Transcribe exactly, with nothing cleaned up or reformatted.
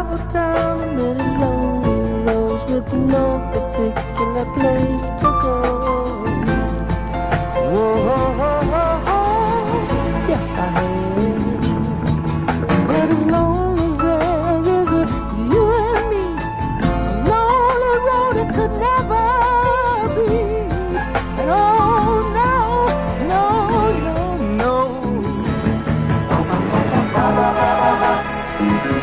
down many lonely roads with no particular place to go. Whoa, yes I have. But as long as there is a you and me, a lonely road it could never be. And oh no, no, no, no.